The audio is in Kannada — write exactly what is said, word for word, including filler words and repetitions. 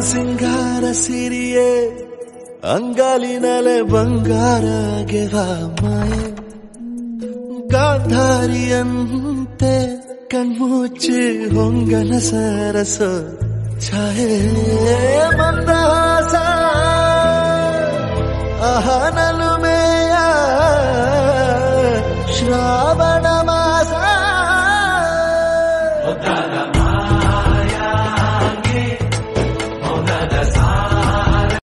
ಸಿಂಗಾರ ಸಿರಿಯೇ ಅಂಗಾಲಿನಲೆ ಬಂಗಾರ ಗೆವ ಮಾಯೆ ಗಾಂಧಾರಿಯಂತೆ ಕಣ್ಮುಚ್ಚಿ ಹೊಂಗನ ಸರಸ ಛಾಯೆ